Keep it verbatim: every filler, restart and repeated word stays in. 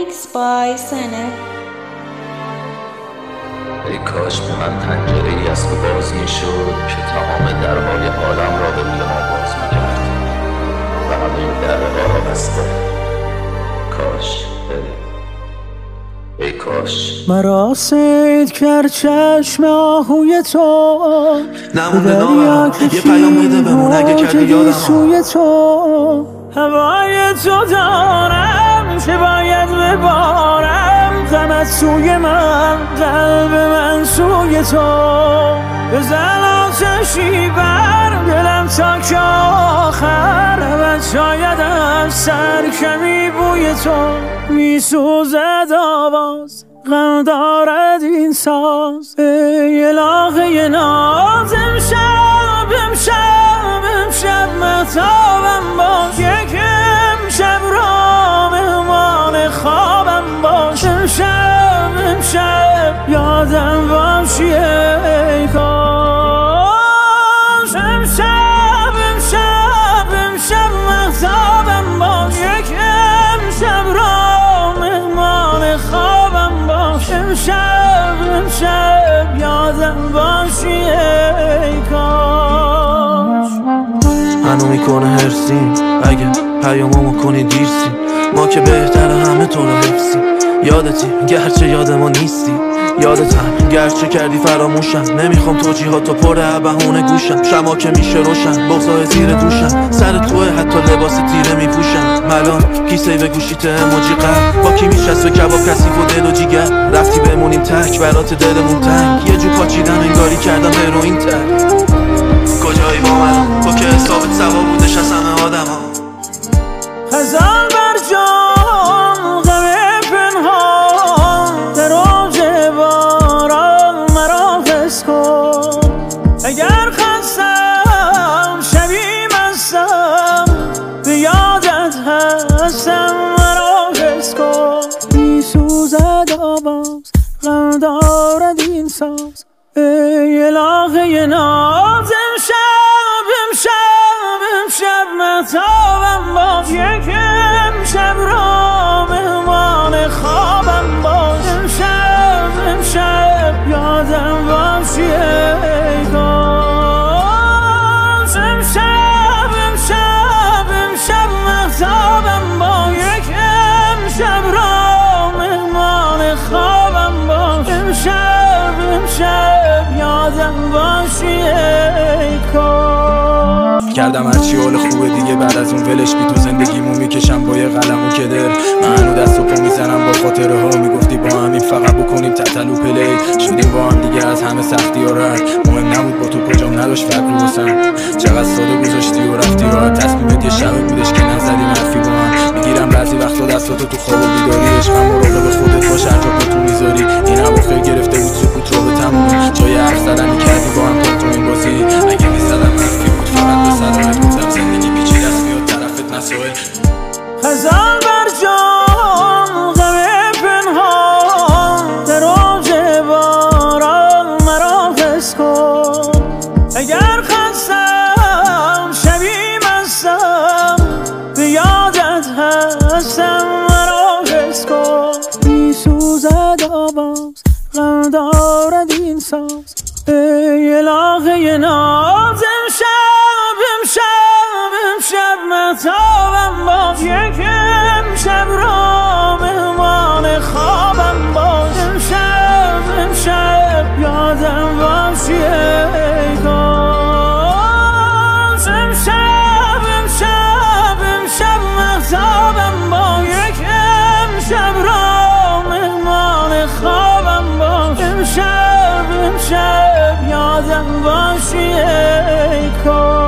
Mixed by Senate. ای کاش به من پنجره ای از تو باز می شد که تمام درهای عالم را به روی ما باز می کرد و همه درها را بسته. کاش ای کاش مرا صید کرد چشم آهوی تو، نمونده نامم یه پیام بده بمون اگه کردی یادم سوی تو. هوای تو دارم چه باید ببارم، غمت سوی من قلب من سوی تو. بزن آتشی بر دلم تا که آخر رود، شاید از سر کمی بوی تو. میسوزد آواز غم دارد این ساز، ای الهه ناز. امشب امشب امشب مهتابم باش، یک امشب را مهمان خوابم باش. امشب امشب یادم باشی ای کاش. امشب امشب امشب مهتابم باش، یک امشب را مهمان خوابم باش. امشب امشب یادم باشی ای کاش. منو میکنه هرسیم اگه پیاممو کنی دیرسی، ما که بهتر همه تو رو حفظی. یادتی گرچه یاد ما نیستی، یادتم گرچه کردی فراموشم. نمیخوام توجیهاتو پر بهونه گوشم، شما که میشه روشن بغضای زیر دوشم. سر توه حتی لباس تیره میپوشم، ملان کیسه به گوشیت اموجی قلب. با کی میشست و کباب کثیف و دل و جیگر، رفتی بمونیم تک برات دلمون تنگ. یه جو پاچیدن انگاری کردم هروئین تک. کجایی با من تو که حسابت سوا بودش از همه آدم ها. خزان بر جان غم پنهان، در اوج باران مرا حس کن. اگر خستم شبی مستم، به یادت هستم مرا حس کن. میسوزد آواز غم دارد این ساز، ای الهه ناز. امشب امشب امشب مهتابم باش، یک امشب را مهمان خوابم باش. امشب امشب یادم باشی ای کاش. امشب امشب امشب مهتابم باش، یک امشب را مهمان خوابم باش. امشب امشب یادم باشی ای کاش. کردم هرچی حال خوبه دیگه بعد از اون ولش بی، تو زندگیمو میکشم با یه قلم و کدر. من هنو دست و پا میزنم با خاطره ها، میگفتی با همین فقط بکنیم تتلو پلی. شدیم با هم دیگه از همه سختی ها رد، مهم نبود با تو کجام نداشت فرق رو بسن. چقدر ساده گذاشتی و رفتی راحت، تصمیمت یه شبه بودش که نزدیم حرفی با هم. میگیرم بعضی وقتا دستاتو تو خواب و بیداری، عشقم مراقب خودت باش هر جا پا تو میذاری. این اواخر گرفته بود سکوت رو به تموم، جای حرف زدن کردی با هم تو این بازی. اگه میزدم حرفی بود فقط به سرانت گفتم زندگی پیچیده است میاد طرفت مسائل. خزان بر جان غم پنهان، در اوج باران مرا حس کن. اگر خستم شبی مستم، به یادت هستم مرا حس کن. میسوزد آواز غم دارد این ساز، ای الهه ناز. امشب امشب امشب مهتابم باش، یک امشب را مهمان خوابم باش. امشب امشب یادم باشی ای کاش. امشب امشب امشب مهتابم باش، یک امشب را مهمان خوابم باش. امشب امشب یادم باشی ای کاش.